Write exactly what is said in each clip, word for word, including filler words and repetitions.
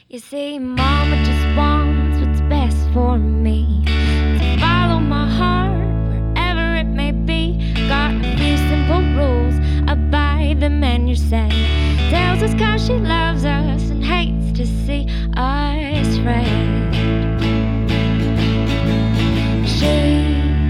You see, Mama just wants what's best for me, to follow my heart wherever it may be. Got a few simple rules, abide them and you're safe. Tells us cause she loves us and hates to see us fret. She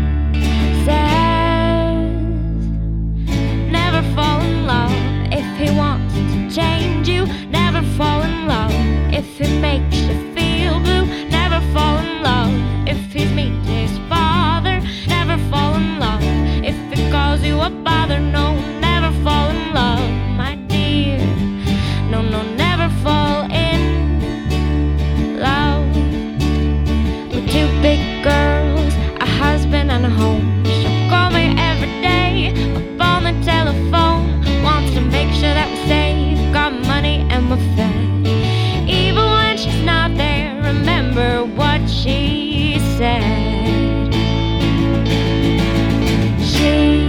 says, never fall in love if he wants to change you. Never fall in love if it makes you feel blue. Never fall in love if he's mean to his father. Never fall in love if it calls you a bother. No, never fall in love, my dear. No, no, never fall in love. With two big girls, a husband and a home. She'll call me every day up on the telephone. Wants to make sure that we're safe, got money and we're fed. Even when she's not there, remember what she said. She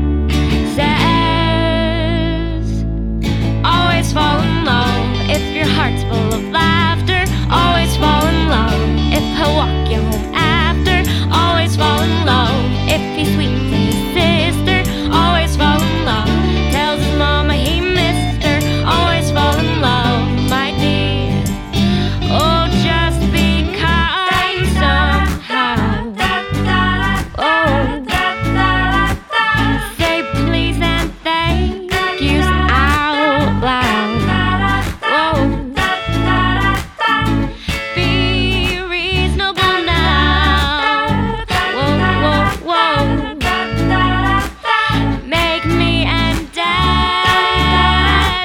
says, always fall in love if your heart's full of laughter. Always fall in love if he'll walk you home after. Always fall in love if he's sweet to his sister. Always fall in love, tells his mama he missed her. Always fall in love, my dear. Oh, just be kind somehow. Oh, say please and thank yous out loud. Whoa, be reasonable now. Whoa, whoa, whoa. Make me and Daddy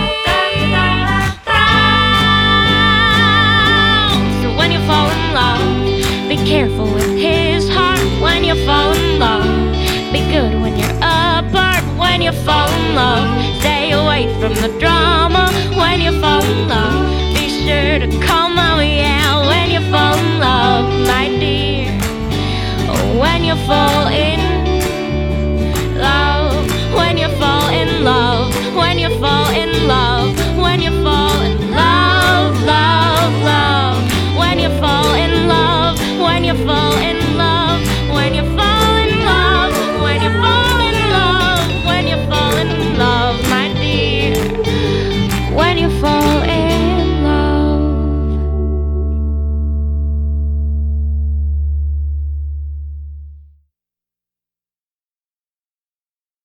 proud. So when you fall in love, be careful with his heart. When you fall in love, be good when you're apart. When you fall in love, stay away from the drama. When you fall in love, be sure to call Mama, yeah. When you fall in love, my dear. Oh, when you fall in love, when you fall in love, when you fall in love.